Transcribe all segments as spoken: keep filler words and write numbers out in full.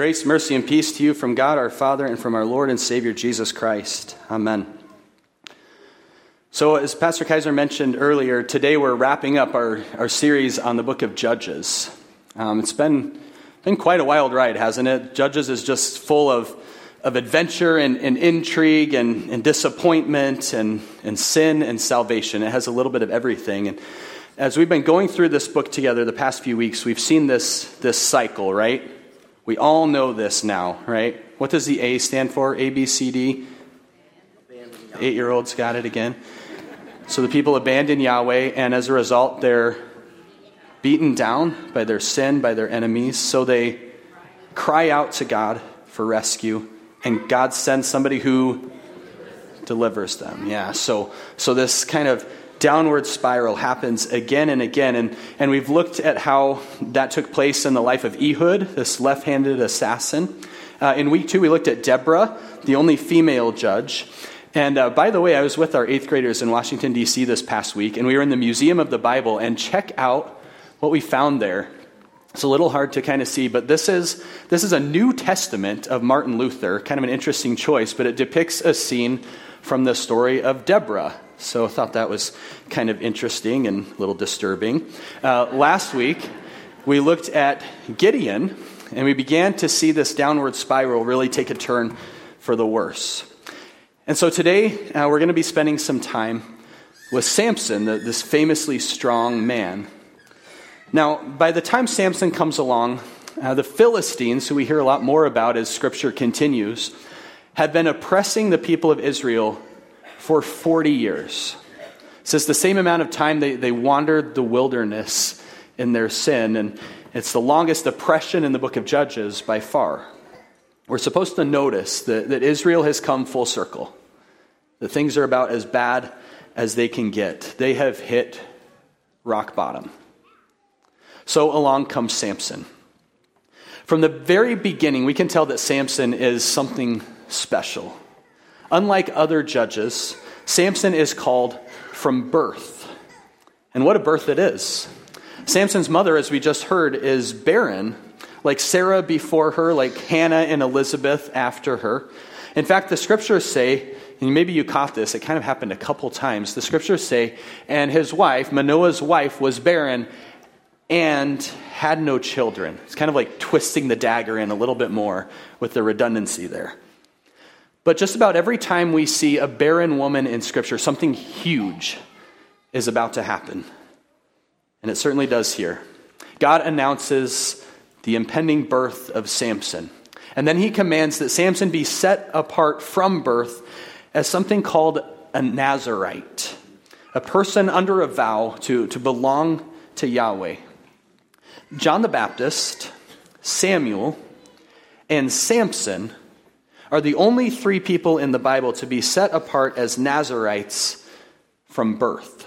Grace, mercy, and peace to you from God our Father and from our Lord and Savior Jesus Christ. Amen. So as Pastor Kaiser mentioned earlier, today we're wrapping up our, our series on the book of Judges. Um, it's been, been quite a wild ride, hasn't it? Judges is just full of, of adventure and, and intrigue and, and disappointment and, and sin and salvation. It has a little bit of everything. And as we've been going through this book together the past few weeks, we've seen this, this cycle, right? We all know this now, right? What does the A stand for? A, B, C, D? Eight-year-olds got it again. So the people abandon Yahweh, and as a result, they're beaten down by their sin, by their enemies. So they cry out to God for rescue, and God sends somebody who delivers them. Yeah, so so this kind of downward spiral happens again and again. And, and we've looked at how that took place in the life of Ehud, this left-handed assassin. Uh, in week two, we looked at Deborah, the only female judge. And uh, by the way, I was with our eighth graders in Washington, D C this past week, and we were in the Museum of the Bible, and check out what we found there. It's a little hard to kind of see, but this is this is a New Testament of Martin Luther, kind of an interesting choice, but it depicts a scene from the story of Deborah. So I thought that was kind of interesting and a little disturbing. Uh, last week, we looked at Gideon, and we began to see this downward spiral really take a turn for the worse. And so today, uh, we're going to be spending some time with Samson, the, this famously strong man. Now, by the time Samson comes along, uh, the Philistines, who we hear a lot more about as Scripture continues, have been oppressing the people of Israel for forty years. So it's the same amount of time they, they wandered the wilderness in their sin, and it's the longest oppression in the book of Judges by far. We're supposed to notice that, that Israel has come full circle. That things are about as bad as they can get. They have hit rock bottom. So along comes Samson. From the very beginning, we can tell that Samson is something special. Unlike other judges, Samson is called from birth. And what a birth it is. Samson's mother, as we just heard, is barren, like Sarah before her, like Hannah and Elizabeth after her. In fact, the scriptures say, and maybe you caught this, it kind of happened a couple times. The scriptures say, and his wife, Manoah's wife, was barren and had no children. It's kind of like twisting the dagger in a little bit more with the redundancy there. But just about every time we see a barren woman in Scripture, something huge is about to happen. And it certainly does here. God announces the impending birth of Samson. And then he commands that Samson be set apart from birth as something called a Nazirite, a person under a vow to, to belong to Yahweh. John the Baptist, Samuel, and Samson are the only three people in the Bible to be set apart as Nazirites from birth.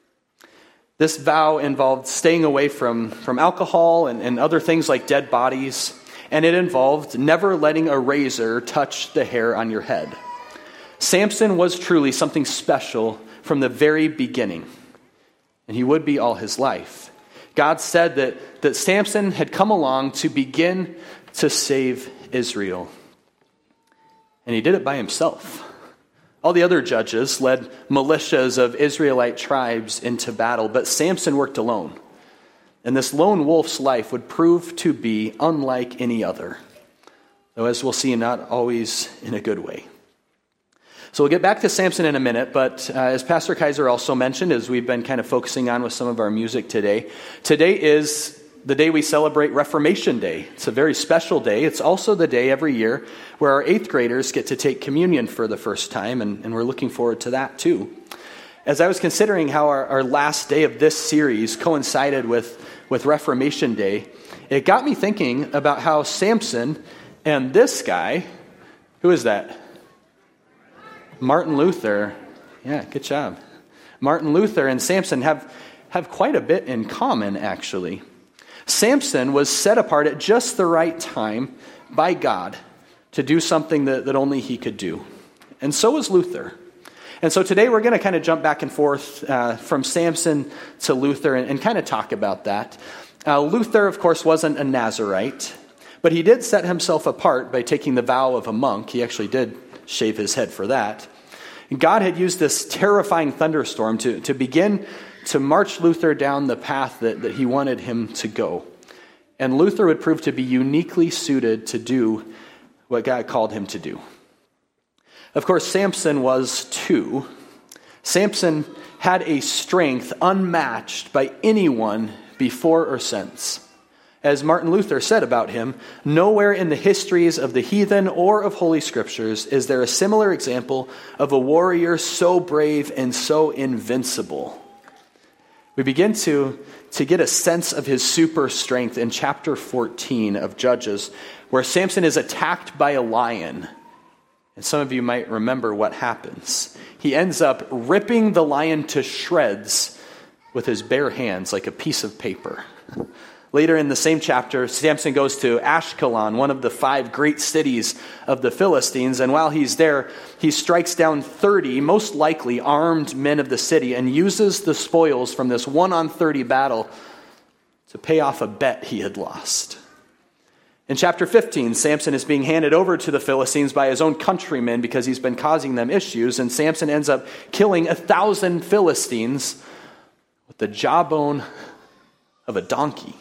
This vow involved staying away from, from alcohol and, and other things like dead bodies, and it involved never letting a razor touch the hair on your head. Samson was truly something special from the very beginning, and he would be all his life. God said that, that Samson had come along to begin to save Israel. And he did it by himself. All the other judges led militias of Israelite tribes into battle, but Samson worked alone. And this lone wolf's life would prove to be unlike any other, though as we'll see, not always in a good way. So we'll get back to Samson in a minute, but uh, as Pastor Kaiser also mentioned, as we've been kind of focusing on with some of our music today, today is the day we celebrate Reformation Day. It's a very special day. It's also the day every year where our eighth graders get to take communion for the first time, and, and we're looking forward to that too. As I was considering how our, our last day of this series coincided with, with Reformation Day, it got me thinking about how Samson and this guy, who is that? Martin Luther. Yeah, good job. Martin Luther and Samson have, have quite a bit in common, actually. Samson was set apart at just the right time by God to do something that, that only he could do. And so was Luther. And so today we're going to kind of jump back and forth uh, from Samson to Luther and, and kind of talk about that. Uh, Luther, of course, wasn't a Nazirite, But he did set himself apart by taking the vow of a monk. He actually did shave his head for that. And God had used this terrifying thunderstorm to, to begin to march Luther down the path that, that he wanted him to go. And Luther would prove to be uniquely suited to do what God called him to do. Of course, Samson was too. Samson had a strength unmatched by anyone before or since. As Martin Luther said about him, nowhere in the histories of the heathen or of Holy Scriptures is there a similar example of a warrior so brave and so invincible. We begin to, to get a sense of his super strength in chapter fourteen of Judges, where Samson is attacked by a lion. And some of you might remember what happens. He ends up ripping the lion to shreds with his bare hands like a piece of paper. Later in the same chapter, Samson goes to Ashkelon, one of the five great cities of the Philistines, and while he's there, he strikes down thirty, most likely armed men of the city, and uses the spoils from this one on thirty battle to pay off a bet he had lost. In chapter fifteen, Samson is being handed over to the Philistines by his own countrymen because he's been causing them issues, and Samson ends up killing a thousand Philistines with the jawbone of a donkey.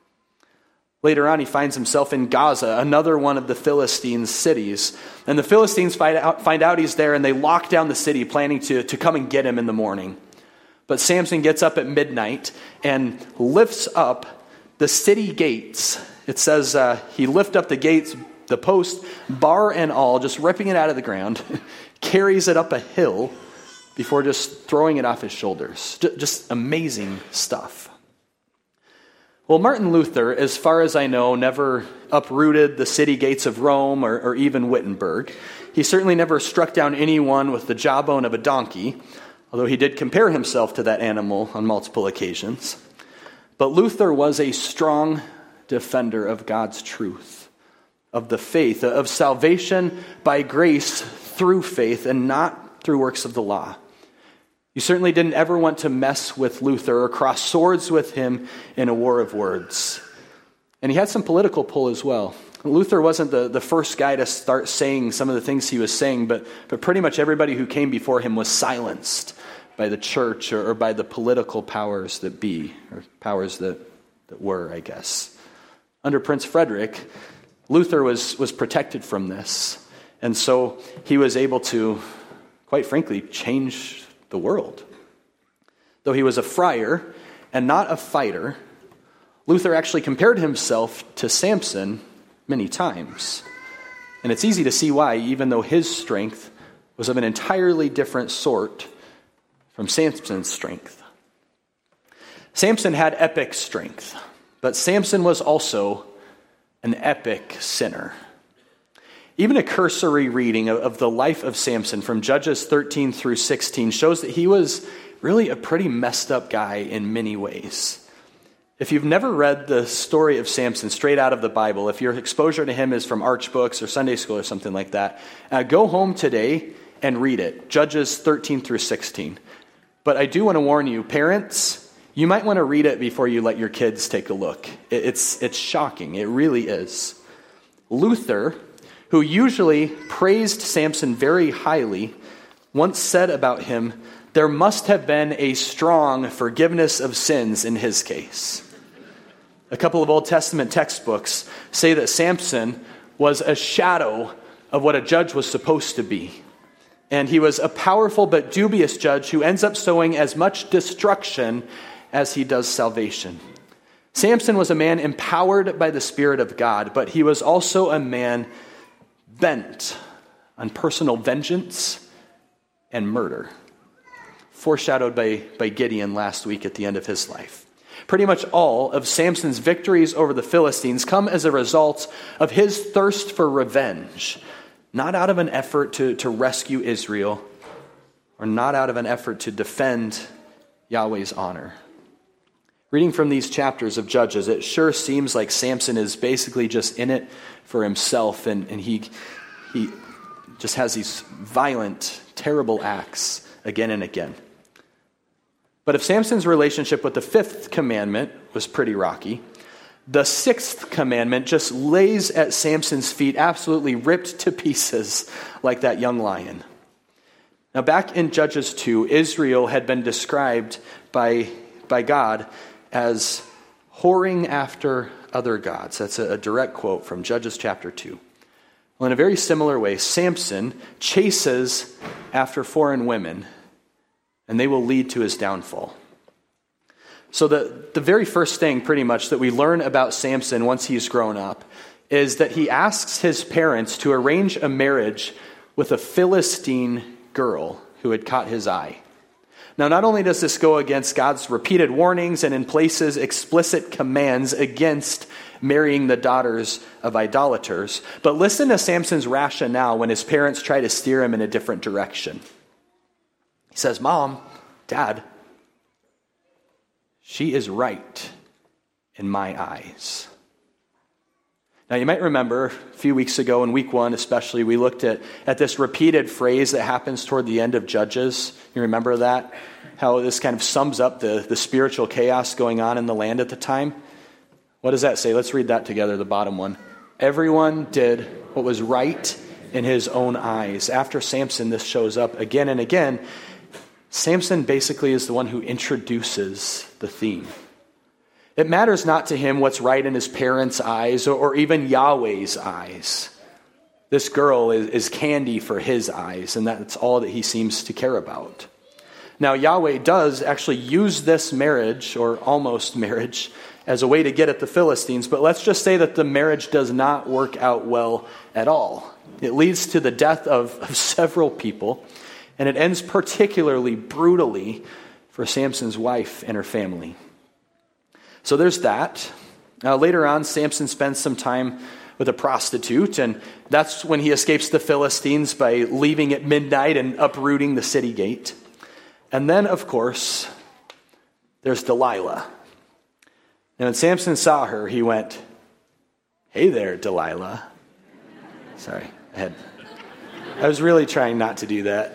Later on, he finds himself in Gaza, another one of the Philistines' cities. And the Philistines find out, find out he's there, and they lock down the city, planning to, to come and get him in the morning. But Samson gets up at midnight and lifts up the city gates. It says uh, he lifted up the gates, the post, bar and all, just ripping it out of the ground, carries it up a hill before just throwing it off his shoulders. Just amazing stuff. Well, Martin Luther, as far as I know, never uprooted the city gates of Rome or, or even Wittenberg. He certainly never struck down anyone with the jawbone of a donkey, although he did compare himself to that animal on multiple occasions. But Luther was a strong defender of God's truth, of the faith, of salvation by grace through faith and not through works of the law. You certainly didn't ever want to mess with Luther or cross swords with him in a war of words. And he had some political pull as well. Luther wasn't the, the first guy to start saying some of the things he was saying, but, but pretty much everybody who came before him was silenced by the church or, or by the political powers that be, or powers that, that were, I guess. Under Prince Frederick, Luther was, was protected from this. And so he was able to, quite frankly, change the world. Though he was a friar and not a fighter, Luther actually compared himself to Samson many times. And it's easy to see why, even though his strength was of an entirely different sort from Samson's strength. Samson had epic strength, but Samson was also an epic sinner. Even a cursory reading of the life of Samson from Judges thirteen through sixteen shows that he was really a pretty messed up guy in many ways. If you've never read the story of Samson straight out of the Bible, if your exposure to him is from Arch books or Sunday school or something like that, uh, go home today and read it, Judges thirteen through sixteen. But I do want to warn you, parents, you might want to read it before you let your kids take a look. It's, it's shocking. It really is. Luther, who usually praised Samson very highly, once said about him, there must have been a strong forgiveness of sins in his case. A couple of Old Testament textbooks say that Samson was a shadow of what a judge was supposed to be. And he was a powerful but dubious judge who ends up sowing as much destruction as he does salvation. Samson was a man empowered by the Spirit of God, but he was also a man bent on personal vengeance and murder, foreshadowed by, by Gideon last week at the end of his life. Pretty much all of Samson's victories over the Philistines come as a result of his thirst for revenge, not out of an effort to, to rescue Israel, or not out of an effort to defend Yahweh's honor. Reading from these chapters of Judges, it sure seems like Samson is basically just in it for himself, and, and he, he just has these violent, terrible acts again and again. But if Samson's relationship with the fifth commandment was pretty rocky, The sixth commandment just lays at Samson's feet, absolutely ripped to pieces like that young lion. Now, back in Judges two, Israel had been described by, by God as whoring after other gods. That's a, a direct quote from Judges chapter two. Well, in a very similar way, Samson chases after foreign women, and they will lead to his downfall. So the, the very first thing, pretty much, that we learn about Samson once he's grown up is that he asks his parents to arrange a marriage with a Philistine girl who had caught his eye. Now, not only does this go against God's repeated warnings and in places explicit commands against marrying the daughters of idolaters, but listen to Samson's rationale when his parents try to steer him in a different direction. He says, "Mom, Dad, she is right in my eyes." Now, you might remember a few weeks ago, in week one especially, we looked at, at this repeated phrase that happens toward the end of Judges. You remember that? How this kind of sums up the, the spiritual chaos going on in the land at the time. What does that say? Let's read that together, the bottom one. Everyone did what was right in his own eyes. After Samson, this shows up again and again. Samson basically is the one who introduces the theme. It matters not to him what's right in his parents' eyes or, or even Yahweh's eyes. This girl is, is candy for his eyes, and that's all that he seems to care about. Now, Yahweh does actually use this marriage, or almost marriage, as a way to get at the Philistines, but let's just say that the marriage does not work out well at all. It leads to the death of, of several people, and it ends particularly brutally for Samson's wife and her family. So there's that. Now, later on, Samson spends some time with a prostitute, and that's when he escapes the Philistines by leaving at midnight and uprooting the city gate. And then, of course, there's Delilah. And when Samson saw her, he went, "Hey there, Delilah." Sorry, I had, I was really trying not to do that.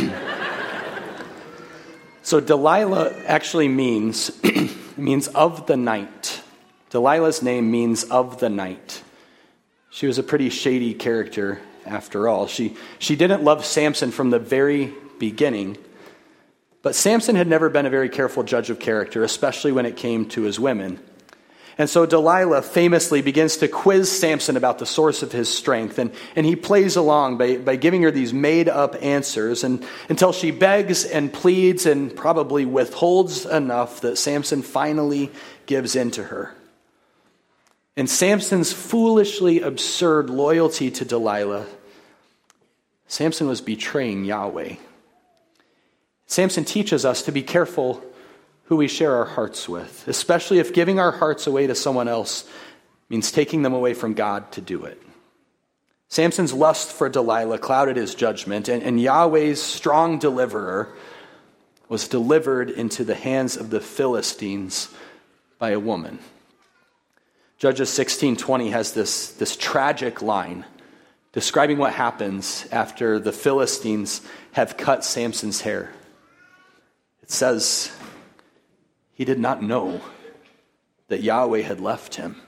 So Delilah actually means means of the night. Delilah's name means of the night. She was a pretty shady character after all. She she didn't love Samson from the very beginning, but Samson had never been a very careful judge of character, especially when it came to his women. And so Delilah famously begins to quiz Samson about the source of his strength, and, and he plays along by, by giving her these made-up answers and, until she begs and pleads and probably withholds enough that Samson finally gives in to her. And Samson's foolishly absurd loyalty to Delilah, Samson was betraying Yahweh. Samson teaches us to be careful who we share our hearts with, especially if giving our hearts away to someone else means taking them away from God to do it. Samson's lust for Delilah clouded his judgment, and, and Yahweh's strong deliverer was delivered into the hands of the Philistines by a woman. Judges sixteen twenty has this, this tragic line describing what happens after the Philistines have cut Samson's hair. It says, "He did not know that Yahweh had left him."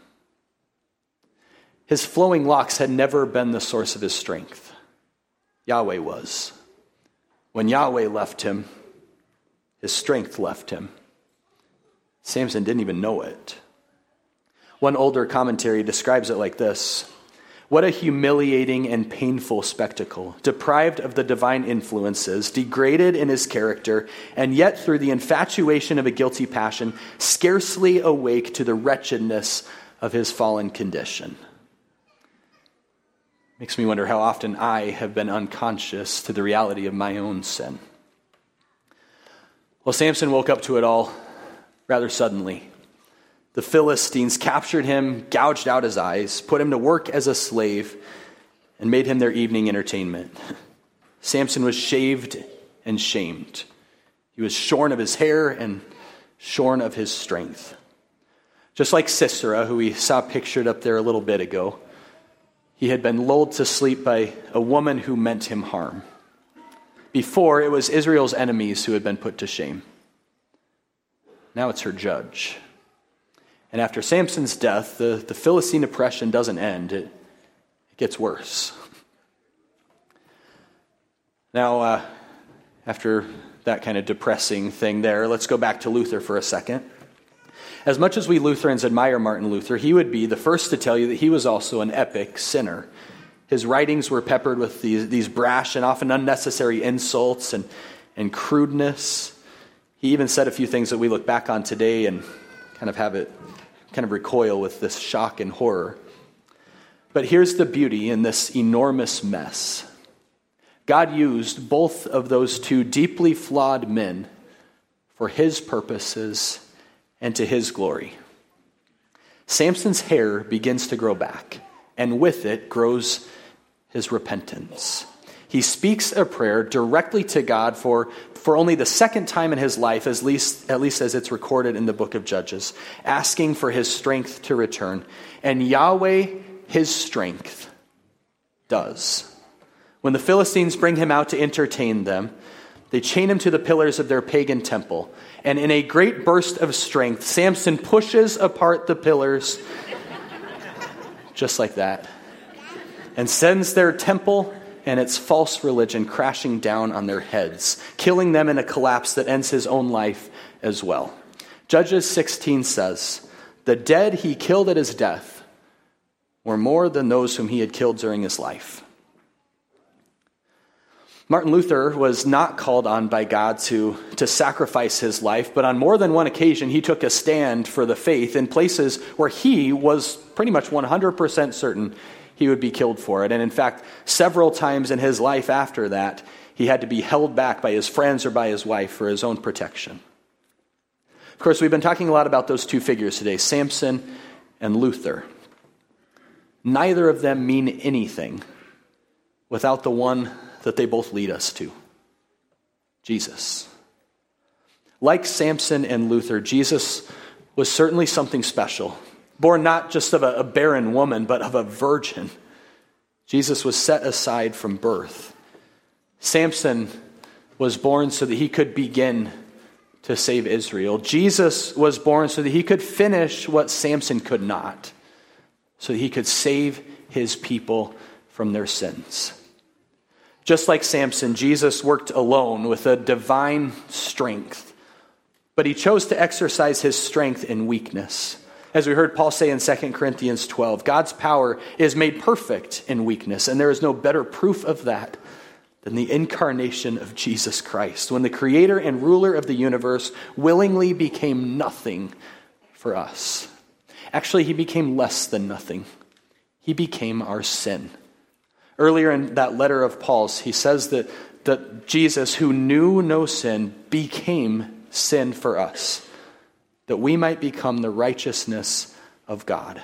His flowing locks had never been the source of his strength. Yahweh was. When Yahweh left him, his strength left him. Samson didn't even know it. One older commentary describes it like this: "What a humiliating and painful spectacle, deprived of the divine influences, degraded in his character, and yet through the infatuation of a guilty passion, scarcely awake to the wretchedness of his fallen condition." Makes me wonder how often I have been unconscious to the reality of my own sin. Well, Samson woke up to it all rather suddenly. The Philistines captured him, gouged out his eyes, put him to work as a slave, and made him their evening entertainment. Samson was shaved and shamed. He was shorn of his hair and shorn of his strength. Just like Sisera, who we saw pictured up there a little bit ago, he had been lulled to sleep by a woman who meant him harm. Before, it was Israel's enemies who had been put to shame. Now it's her judge. And after Samson's death, the, the Philistine oppression doesn't end. It, it gets worse. Now, uh, after that kind of depressing thing there, let's go back to Luther for a second. As much as we Lutherans admire Martin Luther, he would be the first to tell you that he was also an epic sinner. His writings were peppered with these, these brash and often unnecessary insults and, and crudeness. He even said a few things that we look back on today and kind of have it kind of recoil with this shock and horror. But here's the beauty in this enormous mess. God used both of those two deeply flawed men for his purposes and to his glory. Samson's hair begins to grow back, and with it grows his repentance. He speaks a prayer directly to God for, for only the second time in his life, at least, at least as it's recorded in the book of Judges, asking for his strength to return. And Yahweh, his strength, does. When the Philistines bring him out to entertain them, they chain him to the pillars of their pagan temple. And in a great burst of strength, Samson pushes apart the pillars, just like that, and sends their temple and its false religion crashing down on their heads, killing them in a collapse that ends his own life as well. Judges sixteen says, "The dead he killed at his death were more than those whom he had killed during his life." Martin Luther was not called on by God to, to sacrifice his life, but on more than one occasion he took a stand for the faith in places where he was pretty much one hundred percent certain he would be killed for it. And in fact, several times in his life after that, he had to be held back by his friends or by his wife for his own protection. Of course, we've been talking a lot about those two figures today, Samson and Luther. Neither of them mean anything without the one that they both lead us to, Jesus. Like Samson and Luther, Jesus was certainly something special. Born not just of a, a barren woman, but of a virgin. Jesus was set aside from birth. Samson was born so that he could begin to save Israel. Jesus was born so that he could finish what Samson could not, so that he could save his people from their sins. Just like Samson, Jesus worked alone with a divine strength, but he chose to exercise his strength in weakness. As we heard Paul say in Second Corinthians twelve, God's power is made perfect in weakness, and there is no better proof of that than the incarnation of Jesus Christ, when the creator and ruler of the universe willingly became nothing for us. Actually, he became less than nothing. He became our sin. Earlier in that letter of Paul's, he says that, that Jesus, who knew no sin, became sin for us, that we might become the righteousness of God.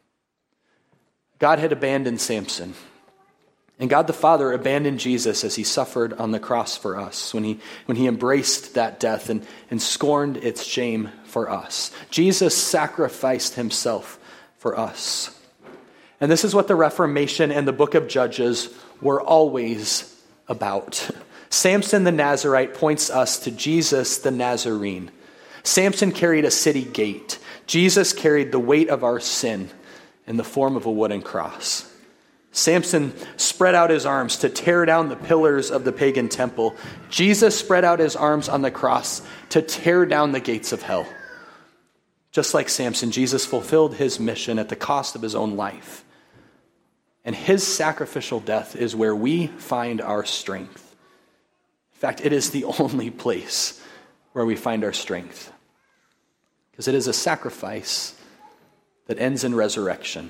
God had abandoned Samson, and God the Father abandoned Jesus as he suffered on the cross for us, when he, when he embraced that death and, and scorned its shame for us. Jesus sacrificed himself for us. And this is what the Reformation and the book of Judges were always about. Samson the Nazarite points us to Jesus the Nazarene. Samson carried a city gate. Jesus carried the weight of our sin in the form of a wooden cross. Samson spread out his arms to tear down the pillars of the pagan temple. Jesus spread out his arms on the cross to tear down the gates of hell. Just like Samson, Jesus fulfilled his mission at the cost of his own life. And his sacrificial death is where we find our strength. In fact, it is the only place where we find our strength, because it is a sacrifice that ends in resurrection.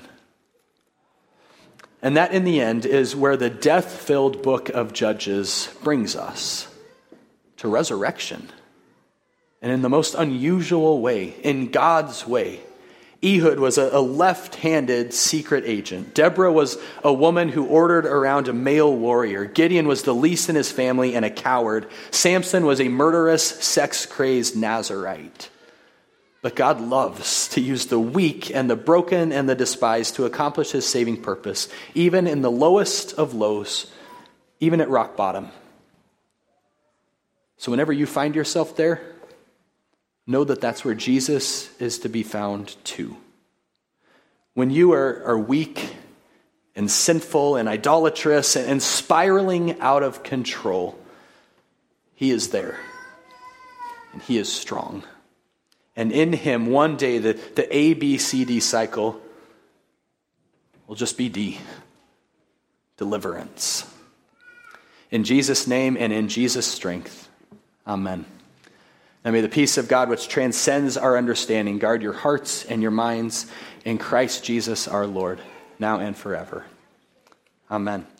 And that, in the end, is where the death-filled book of Judges brings us, to resurrection. And in the most unusual way, in God's way. Ehud was a left-handed secret agent. Deborah was a woman who ordered around a male warrior. Gideon was the least in his family and a coward. Samson was a murderous, sex-crazed Nazarite. But God loves to use the weak and the broken and the despised to accomplish his saving purpose, even in the lowest of lows, even at rock bottom. So whenever you find yourself there, know that that's where Jesus is to be found too. When you are, are weak and sinful and idolatrous and, and spiraling out of control, he is there. And he is strong. And in him, one day, the, the A, B, C, D cycle will just be D. Deliverance. In Jesus' name and in Jesus' strength. Amen. Now may the peace of God, which transcends our understanding, guard your hearts and your minds in Christ Jesus our Lord, now and forever. Amen.